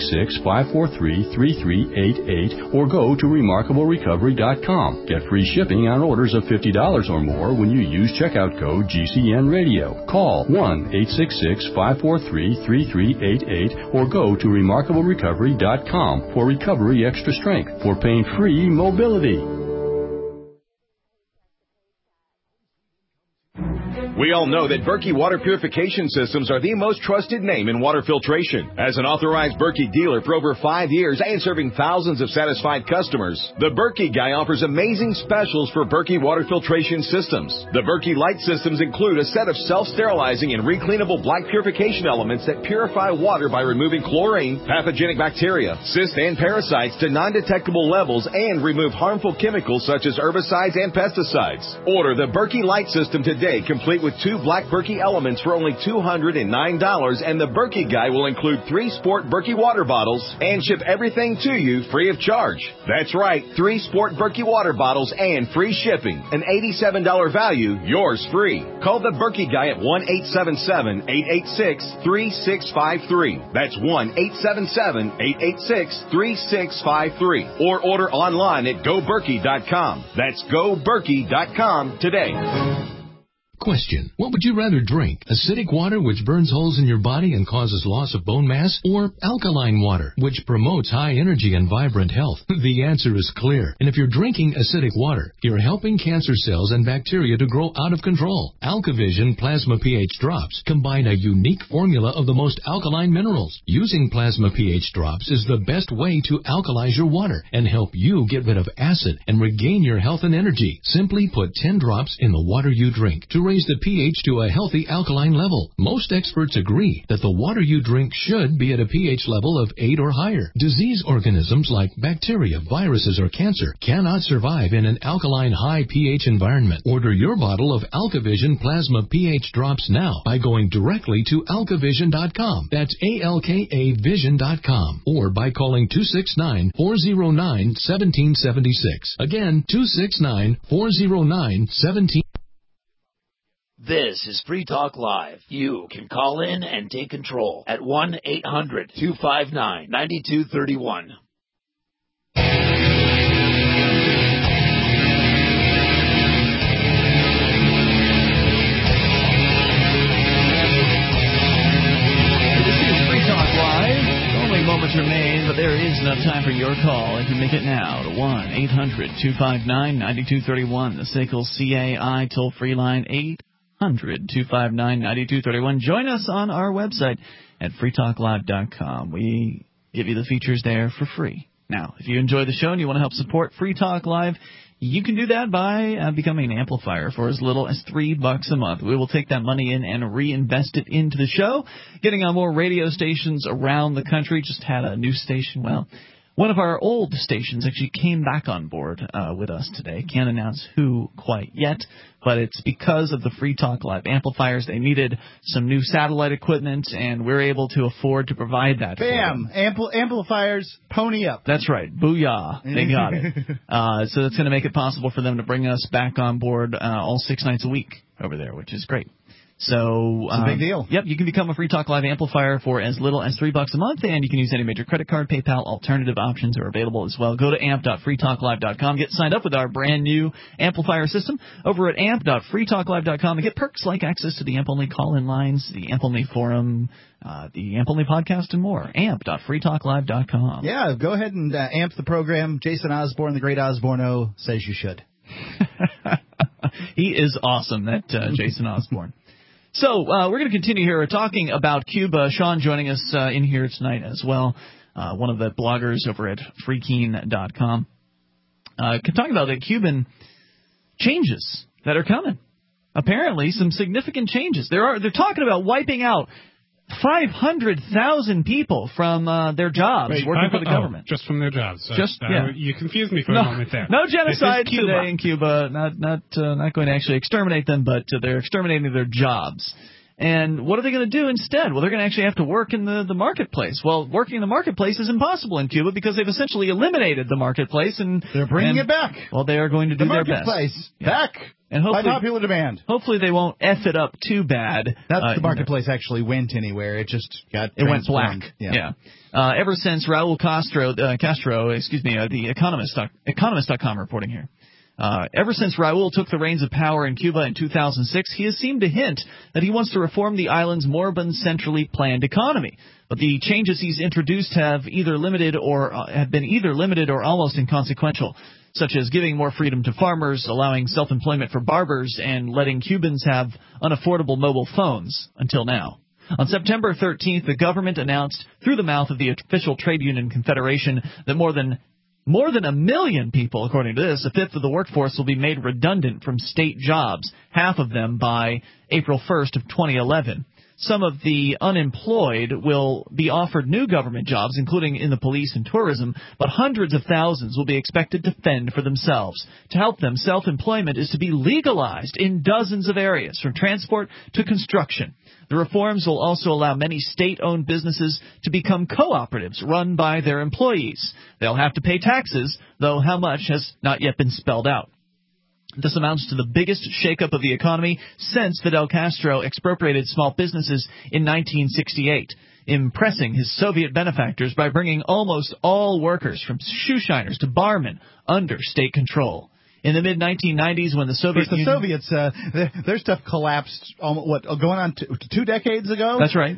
866-543-3388 or go to RemarkableRecovery.com. Get free shipping on orders of $50 or more when you use checkout code GCN Radio. Call 1-866-543-3388 or go to RemarkableRecovery.com for Recovery Extra Strength for pain-free mobility. We all know that Berkey water purification systems are the most trusted name in water filtration. As an authorized Berkey dealer for over 5 years and serving thousands of satisfied customers, the Berkey Guy offers amazing specials for Berkey water filtration systems. The Berkey Light systems include a set of self-sterilizing and recleanable black purification elements that purify water by removing chlorine, pathogenic bacteria, cysts, and parasites to non-detectable levels and remove harmful chemicals such as herbicides and pesticides. Order the Berkey Light system today, complete with 2 black Berkey elements for only $209, and the Berkey Guy will include 3 Sport Berkey water bottles and ship everything to you free of charge. That's right, 3 Sport Berkey water bottles and free shipping. An $87 value, yours free. Call the Berkey Guy at 1-877-886-3653. That's 1-877-886-3653. Or order online at GoBerkey.com. That's GoBerkey.com today. Question. What would you rather drink? Acidic water, which burns holes in your body and causes loss of bone mass? Or alkaline water, which promotes high energy and vibrant health? The answer is clear. And if you're drinking acidic water, you're helping cancer cells and bacteria to grow out of control. AlkaVision Plasma pH Drops combine a unique formula of the most alkaline minerals. Using Plasma pH Drops is the best way to alkalize your water and help you get rid of acid and regain your health and energy. Simply put 10 drops in the water you drink to raise the pH to a healthy alkaline level. Most experts agree that the water you drink should be at a pH level of 8 or higher. Disease organisms like bacteria, viruses, or cancer cannot survive in an alkaline high pH environment. Order your bottle of AlkaVision Plasma pH Drops now by going directly to alkavision.com. That's ALKAvision.com. Or by calling 269-409-1776. Again, 269-409-1776. This is Free Talk Live. You can call in and take control at 1-800-259-9231. Moments remain, but there is enough time for your call. You can make it now to 1-800-259-9231. The SACL CAI toll-free line, 800-259-9231. Join us on our website at freetalklive.com. We give you the features there for free. Now, if you enjoy the show and you want to help support Free Talk Live, you can do that by becoming an amplifier for as little as $3 a month. We will take that money in and reinvest it into the show, getting on more radio stations around the country. Just had a new station. Well, one of our old stations actually came back on board with us today. Can't announce who quite yet, but it's because of the Free Talk Live amplifiers. They needed some new satellite equipment, and we're able to afford to provide that. Bam! Amplifiers, pony up. That's right. Booyah. They got it. So that's going to make it possible for them to bring us back on board all 6 nights a week over there, which is great. So it's a big deal. Yep, you can become a Free Talk Live amplifier for as little as $3 a month, and you can use any major credit card, PayPal. Alternative options are available as well. Go to amp.freetalklive.com. Get signed up with our brand new amplifier system over at amp.freetalklive.com and get perks like access to the Amp Only call-in lines, the Amp Only forum, the Amp Only podcast, and more. amp.freetalklive.com. Yeah, go ahead and amp the program. Jason Osborne, the great Osborno, says you should. He is awesome, that Jason Osborne. So we're going to continue here talking about Cuba. Sean joining us in here tonight as well, one of the bloggers over at freekeen.com. Talking about the Cuban changes that are coming. Apparently, some significant changes. They're talking about wiping out 500,000 people from their jobs working for the government. Just from their jobs. You confused me for a moment there. No genocide today in Cuba. Not going to actually exterminate them, but they're exterminating their jobs. And what are they going to do instead? Well, they're going to actually have to work in the marketplace. Well, working in the marketplace is impossible in Cuba because they've essentially eliminated the marketplace. And they're bringing it back. Well, they are going to do their best. The marketplace back. And by popular demand. Hopefully they won't F it up too bad. Not the marketplace actually went anywhere. It just got went black. Yeah. Ever since Raul Castro, the Economist.com reporting here. Ever since Raul took the reins of power in Cuba in 2006, he has seemed to hint that he wants to reform the island's moribund centrally planned economy. But the changes he's introduced have been either limited or almost inconsequential. such as giving more freedom to farmers, allowing self-employment for barbers, and letting Cubans have unaffordable mobile phones until now. On September 13th, the government announced through the mouth of the official trade union confederation that more than 1 million people, according to this, a fifth of the workforce, will be made redundant from state jobs, half of them by April 1st of 2011. Some of the unemployed will be offered new government jobs, including in the police and tourism, but hundreds of thousands will be expected to fend for themselves. To help them, self-employment is to be legalized in dozens of areas, from transport to construction. The reforms will also allow many state-owned businesses to become cooperatives run by their employees. They'll have to pay taxes, though how much has not yet been spelled out. This amounts to the biggest shakeup of the economy since Fidel Castro expropriated small businesses in 1968, impressing his Soviet benefactors by bringing almost all workers, from shoe shiners to barmen, under state control. In the mid-1990s, when the Soviets, their stuff collapsed, going on 2 decades ago? That's right.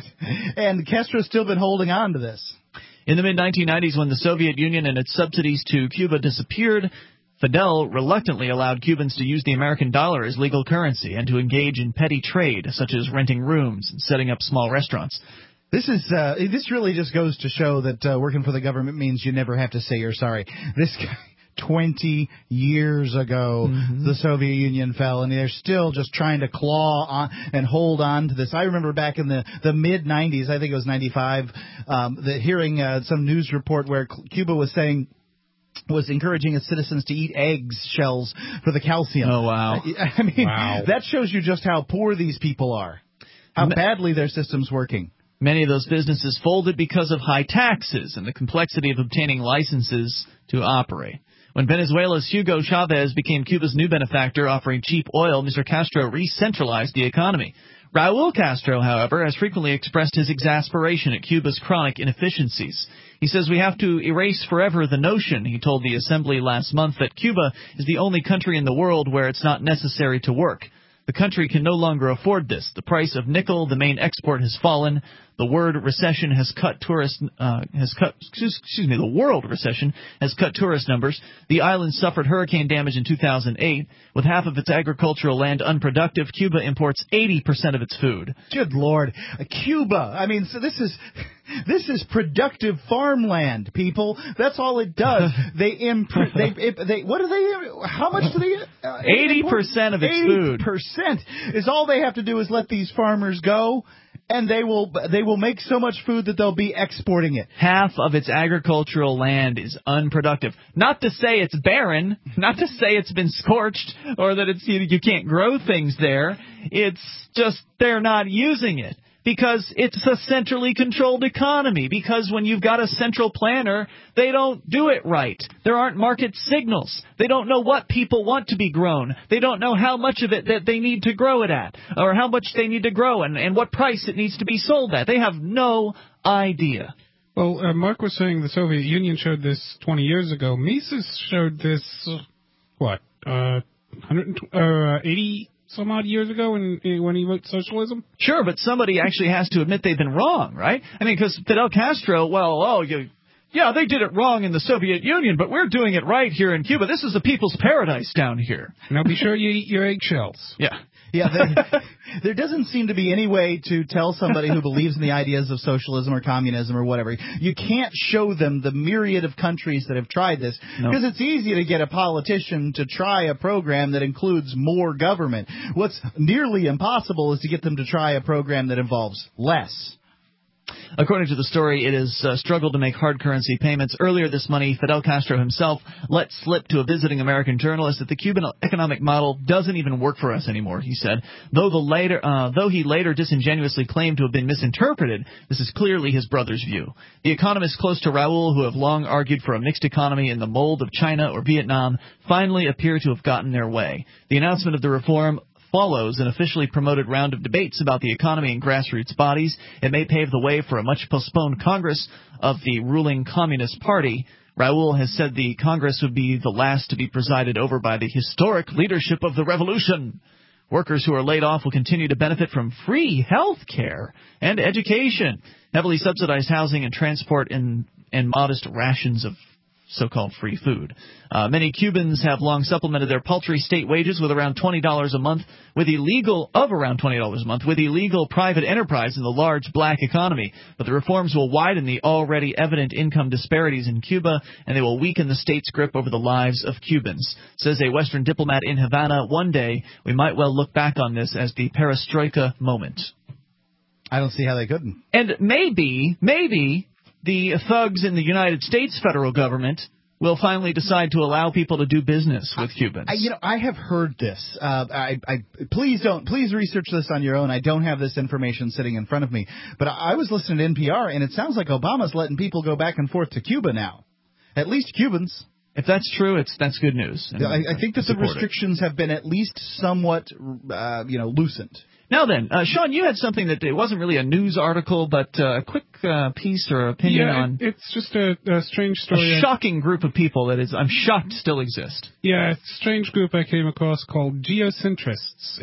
And Castro's still been holding on to this. In the mid-1990s, when the Soviet Union and its subsidies to Cuba disappeared, Fidel reluctantly allowed Cubans to use the American dollar as legal currency and to engage in petty trade, such as renting rooms and setting up small restaurants. This really just goes to show that working for the government means you never have to say you're sorry. This guy, 20 years ago, the Soviet Union fell, and they're still just trying to claw on and hold on to this. I remember back in the mid-'90s, I think it was 95, hearing some news report where Cuba was encouraging its citizens to eat egg shells for the calcium. Oh, wow. I mean, that shows you just how poor these people are, how badly their system's working. Many of those businesses folded because of high taxes and the complexity of obtaining licenses to operate. When Venezuela's Hugo Chavez became Cuba's new benefactor, offering cheap oil, Mr. Castro re-centralized the economy. Raul Castro, however, has frequently expressed his exasperation at Cuba's chronic inefficiencies. He says we have to erase forever the notion, he told the Assembly last month, that Cuba is the only country in the world where it's not necessary to work. The country can no longer afford this. The price of nickel, the main export, has fallen. The word recession has cut the world recession has cut tourist numbers. The island suffered hurricane damage in 2008. With half of its agricultural land unproductive, Cuba imports 80% of its food. Good Lord. Cuba. I mean, so this is productive farmland, people. That's all it does. How much do they 80% of its food. 80% is all they have to do is let these farmers go. And they will make so much food that they'll be exporting it. Half of its agricultural land is unproductive. Not to say it's barren, not to say it's been scorched, or that you can't grow things there. It's just they're not using it. Because it's a centrally controlled economy. Because when you've got a central planner, they don't do it right. There aren't market signals. They don't know what people want to be grown. They don't know how much of it that they need to grow it at, or how much they need to grow and what price it needs to be sold at. They have no idea. Well, Mark was saying the Soviet Union showed this 20 years ago. Mises showed this, 80 some odd years ago when he wrote Socialism? Sure, but somebody actually has to admit they've been wrong, right? I mean, because Fidel Castro, they did it wrong in the Soviet Union, but we're doing it right here in Cuba. This is the people's paradise down here. Now be sure you eat your eggshells. Yeah. Yeah, there doesn't seem to be any way to tell somebody who believes in the ideas of socialism or communism or whatever. You can't show them the myriad of countries that have tried this, because it's easy to get a politician to try a program that includes more government. What's nearly impossible is to get them to try a program that involves less. According to the story, it has struggled to make hard currency payments. Earlier this month, Fidel Castro himself let slip to a visiting American journalist that the Cuban economic model doesn't even work for us anymore, he said. Though he later disingenuously claimed to have been misinterpreted, this is clearly his brother's view. The economists close to Raul, who have long argued for a mixed economy in the mold of China or Vietnam, finally appear to have gotten their way. The announcement of the reform follows an officially promoted round of debates about the economy in grassroots bodies. It may pave the way for a much-postponed Congress of the ruling Communist Party. Raul has said the Congress would be the last to be presided over by the historic leadership of the revolution. Workers who are laid off will continue to benefit from free health care and education, heavily subsidized housing and transport, and modest rations of so-called free food. Many Cubans have long supplemented their paltry state wages with around $20 a month, with illegal private enterprise in the large black economy. But the reforms will widen the already evident income disparities in Cuba, and they will weaken the state's grip over the lives of Cubans. Says a Western diplomat in Havana, one day we might well look back on this as the perestroika moment. I don't see how they couldn't. And maybe the thugs in the United States federal government will finally decide to allow people to do business with Cubans. I have heard this. Please research this on your own. I don't have this information sitting in front of me. But I was listening to NPR, and it sounds like Obama's letting people go back and forth to Cuba now. At least Cubans. If that's true, that's good news. I think that the restrictions have been at least somewhat, loosened. Now then, Sean, you had something that it wasn't really a news article, but a quick piece or opinion on... it's just a strange story. A shocking group of people that is, I'm shocked, still exist. Yeah, it's a strange group I came across called geocentrists.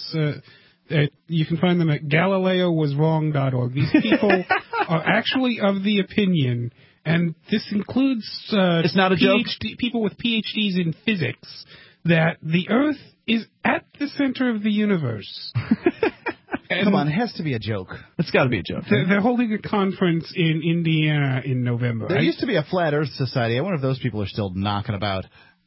You can find them at GalileoWasWrong.org. These people are actually of the opinion, and this includes it's not a joke. People with PhDs in physics, that the Earth is at the center of the universe. Come on, it has to be a joke. It's got to be a joke. They're holding a conference in Indiana in November. There used to be a Flat Earth Society. I wonder if those people are still knocking about.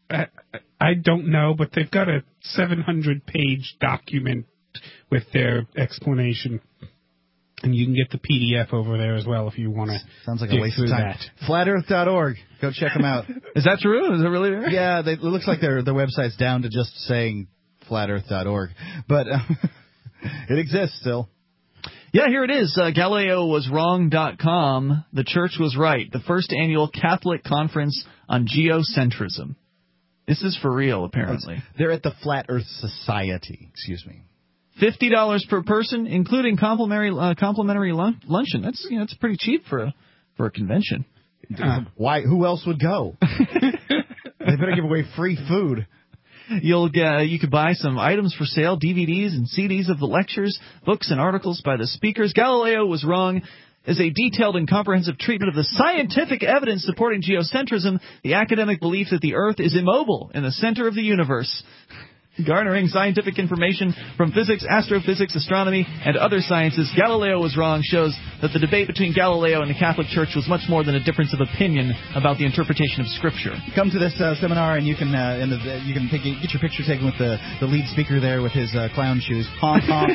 I don't know, but they've got a 700-page document with their explanation. And you can get the PDF over there as well if you want to. Sounds like a waste of time. Flatearth.org. Go check them out. Is that true? Is it really there? Yeah, it looks like their website's down to just saying flatearth.org. But it exists still. Yeah, here it is. GalileoWasWrong.com. The Church Was Right. The first annual Catholic Conference on Geocentrism. This is for real, apparently. They're at the Flat Earth Society. Excuse me. $50 per person, including complimentary luncheon. That's pretty cheap for a convention. Why? Who else would go? They better give away free food. You could buy some items for sale, DVDs and CDs of the lectures, books and articles by the speakers. Galileo Was Wrong is a detailed and comprehensive treatment of the scientific evidence supporting geocentrism, the academic belief that the Earth is immobile in the center of the universe. Garnering scientific information from physics, astrophysics, astronomy, and other sciences, Galileo Was Wrong shows that the debate between Galileo and the Catholic Church was much more than a difference of opinion about the interpretation of Scripture. Come to this seminar, and you can get your picture taken with the lead speaker there with his clown shoes. Honk, honk.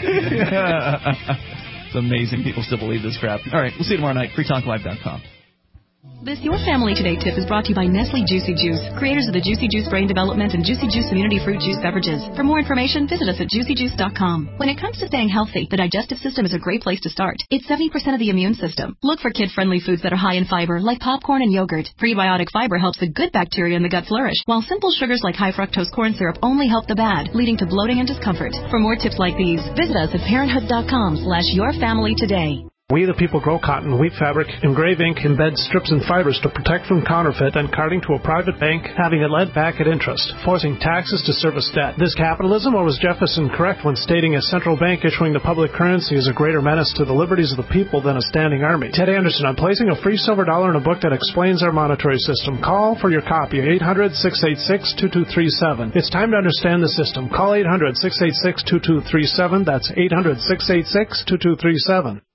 It's amazing people still believe this crap. All right, we'll see you tomorrow night. FreeTalkLive.com. This Your Family Today tip is brought to you by Nestle Juicy Juice, creators of the Juicy Juice brain development and Juicy Juice immunity fruit juice beverages. For more information, visit us at juicyjuice.com. When it comes to staying healthy, the digestive system is a great place to start. It's 70% of the immune system. Look for kid-friendly foods that are high in fiber, like popcorn and yogurt. Prebiotic fiber helps the good bacteria in the gut flourish, while simple sugars like high fructose corn syrup only help the bad, leading to bloating and discomfort. For more tips like these, visit us at parenthood.com/yourfamilytoday. We the people grow cotton, wheat fabric, engrave ink, embed strips and fibers to protect from counterfeit and carting to a private bank, having it lent back at interest, forcing taxes to service debt. This capitalism, or was Jefferson correct when stating a central bank issuing the public currency is a greater menace to the liberties of the people than a standing army? Ted Anderson, I'm placing a free silver dollar in a book that explains our monetary system. Call for your copy, 800-686-2237. It's time to understand the system. Call 800-686-2237. That's 800-686-2237.